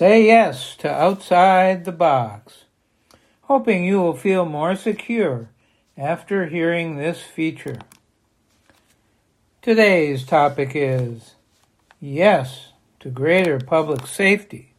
Say yes to outside the box. Hoping you will feel more secure after hearing this feature. Today's topic is yes to greater public safety.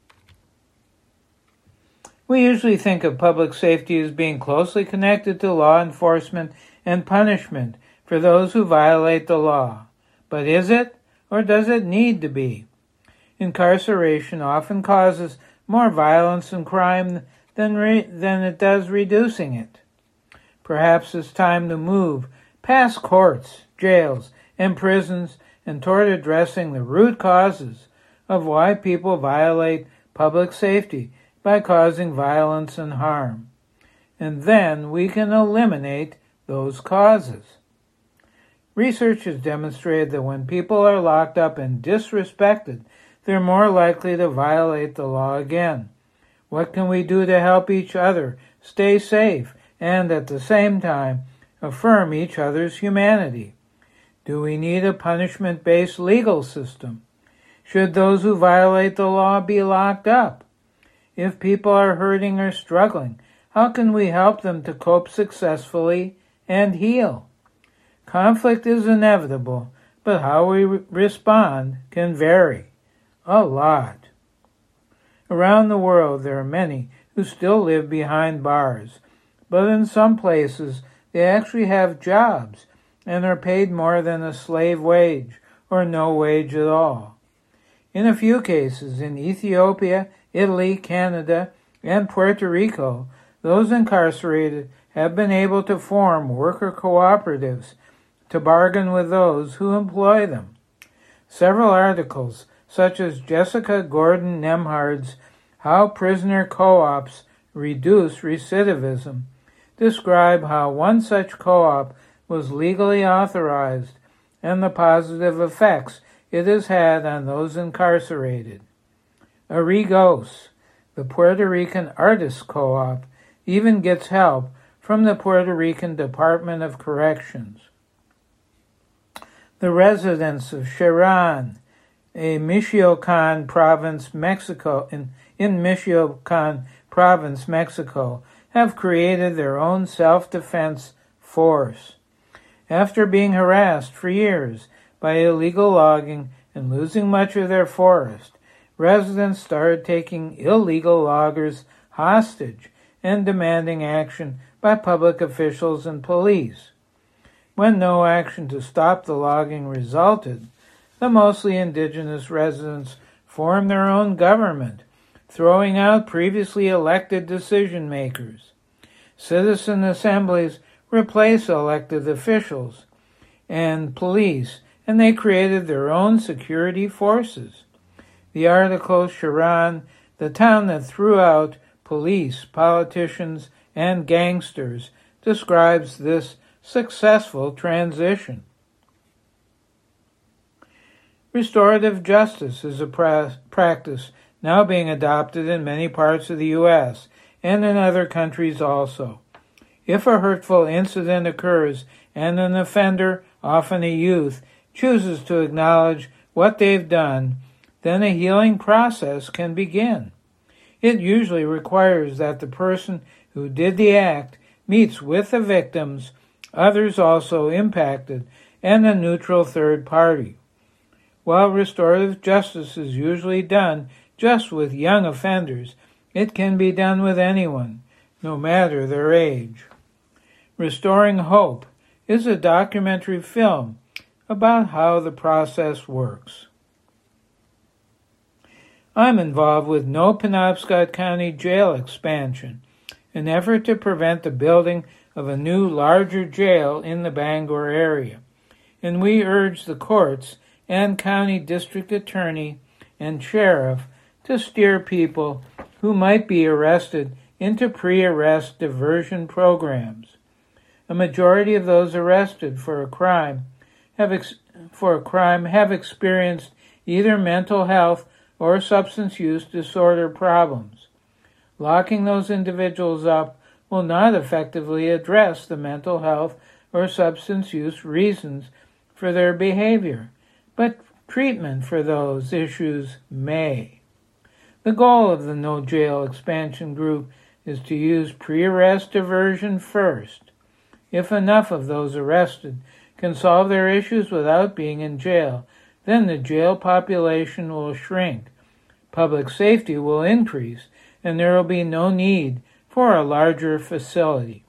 We usually think of public safety as being closely connected to law enforcement and punishment for those who violate the law. But is it, or does it need to be? Incarceration often causes more violence and crime than it does reducing it. Perhaps it's time to move past courts, jails, and prisons and toward addressing the root causes of why people violate public safety by causing violence and harm. And then we can eliminate those causes. Research has demonstrated that when people are locked up and disrespected, they're more likely to violate the law again. What can we do to help each other stay safe and at the same time affirm each other's humanity? Do we need a punishment-based legal system? Should those who violate the law be locked up? If people are hurting or struggling, how can we help them to cope successfully and heal? Conflict is inevitable, but how we respond can vary. A lot. Around the world, there are many who still live behind bars, but in some places, they actually have jobs and are paid more than a slave wage or no wage at all. In a few cases, in Ethiopia, Italy, Canada, and Puerto Rico, those incarcerated have been able to form worker cooperatives to bargain with those who employ them. Several articles, such as Jessica Gordon Nemhard's How Prisoner Co-ops Reduce Recidivism, describe how one such co-op was legally authorized and the positive effects it has had on those incarcerated. Arigos, the Puerto Rican Artists Co-op, even gets help from the Puerto Rican Department of Corrections. The residents of Cherán, Michoacán province, Mexico, in Michoacán province, Mexico, have created their own self-defense force. After being harassed for years by illegal logging and losing much of their forest, residents started taking illegal loggers hostage and demanding action by public officials and police. When no action to stop the logging resulted, the mostly indigenous residents formed their own government, throwing out previously elected decision-makers. Citizen assemblies replaced elected officials and police, and they created their own security forces. The article Cherán, the town that threw out police, politicians, and gangsters, describes this successful transition. Restorative justice is a practice now being adopted in many parts of the U.S. and in other countries also. If a hurtful incident occurs and an offender, often a youth, chooses to acknowledge what they've done, then a healing process can begin. It usually requires that the person who did the act meets with the victims, others also impacted, and a neutral third party. While restorative justice is usually done just with young offenders, it can be done with anyone, no matter their age. Restoring Hope is a documentary film about how the process works. I'm involved with No Penobscot County Jail expansion, an effort to prevent the building of a new, larger jail in the Bangor area, and we urge the courts and county district attorney and sheriff to steer people who might be arrested into pre-arrest diversion programs. A majority of those arrested for a crime have experienced either mental health or substance use disorder problems. Locking those individuals up will not effectively address the mental health or substance use reasons for their behavior, but treatment for those issues may. The goal of the No Jail Expansion Group is to use pre-arrest diversion first. If enough of those arrested can solve their issues without being in jail, then the jail population will shrink, public safety will increase, and there will be no need for a larger facility.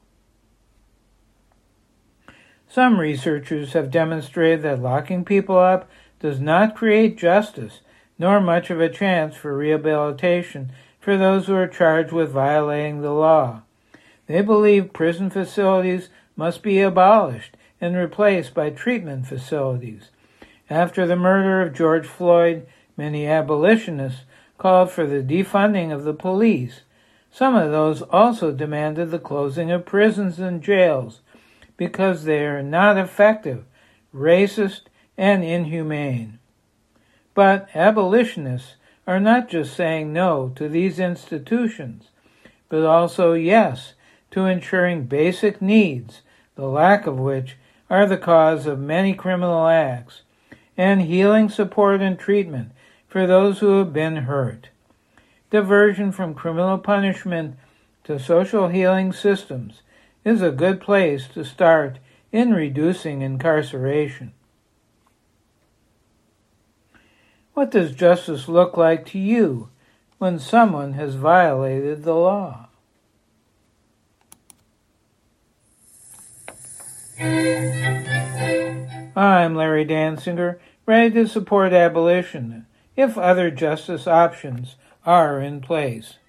Some researchers have demonstrated that locking people up does not create justice, nor much of a chance for rehabilitation for those who are charged with violating the law. They believe prison facilities must be abolished and replaced by treatment facilities. After the murder of George Floyd, many abolitionists called for the defunding of the police. Some of those also demanded the closing of prisons and jails because they are not effective, racist, and inhumane. But abolitionists are not just saying no to these institutions, but also yes to ensuring basic needs, the lack of which are the cause of many criminal acts, and healing support and treatment for those who have been hurt. Diversion from criminal punishment to social healing systems is a good place to start in reducing incarceration. What does justice look like to you when someone has violated the law? I'm Larry Dansinger, ready to support abolition if other justice options are in place.